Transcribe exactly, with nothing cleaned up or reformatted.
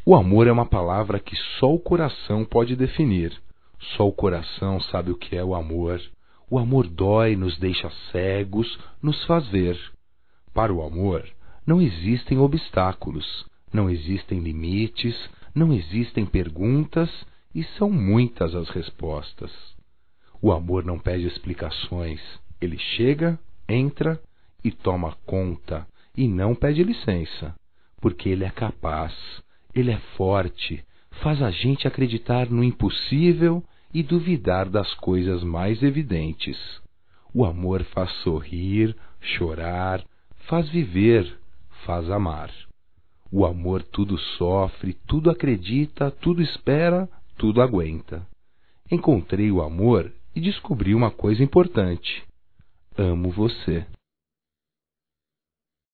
O amor é uma palavra que só o coração pode definir. Só o coração sabe o que é o amor. O amor dói, nos deixa cegos, nos faz ver. Para o amor, não existem obstáculos, não existem limites, não existem perguntas e são muitas as respostas. O amor não pede explicações, ele chega, entra e toma conta e não pede licença, porque ele é capaz, ele é forte, faz a gente acreditar no impossível e duvidar das coisas mais evidentes. O amor faz sorrir, chorar, faz viver, faz amar. O amor tudo sofre, tudo acredita, tudo espera, tudo aguenta. Encontrei o amor e descobri uma coisa importante: amo você.